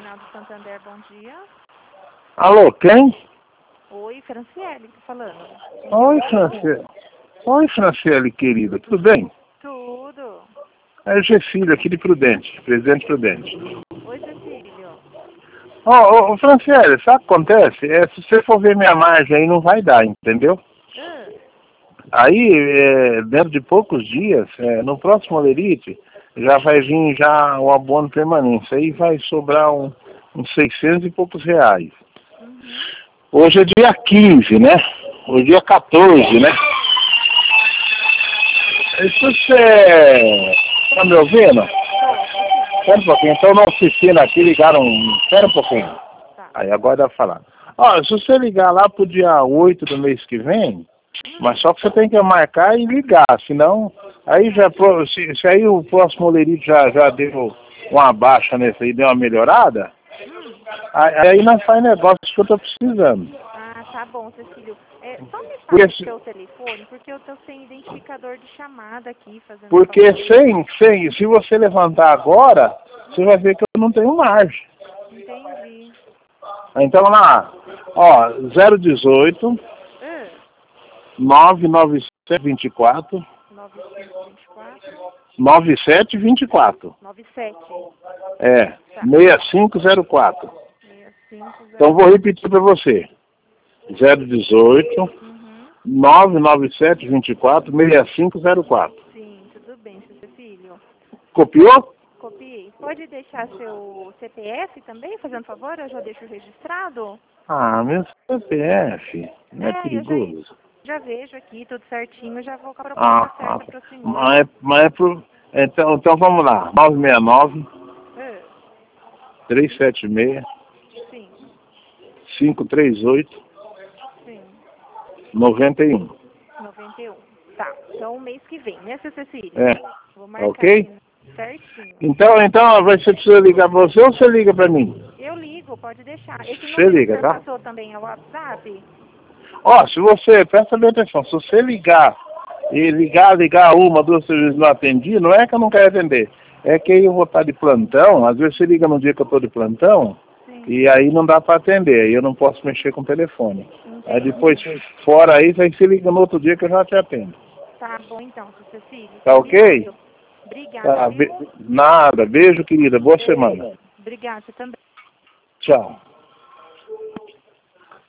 Regional do Santander, bom dia. Alô, quem? Oi, Franciele, tô falando. Oi, Franciele. Oi, Franciele, querida, tudo bem? Tudo. É o Gefilho, aqui de Prudente, Presidente Prudente. Oi, Cecílio. Franciele, sabe o que acontece? Se você for ver minha margem aí, não vai dar, entendeu? Aí, dentro de poucos dias, no próximo Olerite, já vai vir já o abono permanente. Aí vai sobrar uns 600 e poucos reais. Hoje é dia 15, né? Hoje é dia 14, né? Se você tá me ouvindo? Espera um pouquinho, então na oficina aqui ligaram. Espera um pouquinho. Aí agora dá pra falar. Ó, se você ligar lá pro dia 8 do mês que vem, mas só que você tem que marcar e ligar, senão aí já se aí o próximo Olerite já deu uma baixa nesse aí, deu uma melhorada, aí nós faz negócio que eu tô precisando. Ah, tá bom, Cecílio. Só me fala o seu telefone, porque eu tô sem identificador de chamada aqui fazendo. Porque se você levantar agora, você vai ver que eu não tenho margem. Entendi. Então lá, ó, 018 99724 9724 9724 Tá. 6504. 6504. Então vou repetir para você. 018 99724 6504. Sim, tudo bem, seu Cecílio. Copiou? Copiei. Pode deixar seu CPF também, fazendo favor? Eu já deixo registrado. Ah, meu CPF. Não é perigoso? Já vejo aqui, tudo certinho, já vou com a proposta certa para o senhor. Então vamos lá. 969 376 Sim. 538 Sim. 91. 91. Tá. Então, mês que vem, né, seu Cecílio? Vou marcar ok? Certinho. Então você precisa ligar para você ou você liga para mim? Eu ligo, pode deixar. Esse Você número liga, que tá? você passou também é o WhatsApp? Ó, se você, presta bem atenção, se você ligar uma, duas, três vezes não atendi, não é que eu não quero atender. É que eu vou estar de plantão, às vezes você liga no dia que eu estou de plantão, e aí não dá para atender, aí eu não posso mexer com o telefone. Entendi. Aí depois, fora isso, aí você liga no outro dia que eu já te atendo. Tá bom então, seu Cecílio. Tá ok? Obrigada. Tá, nada, beijo querida, boa semana. Obrigada, você também. Tchau.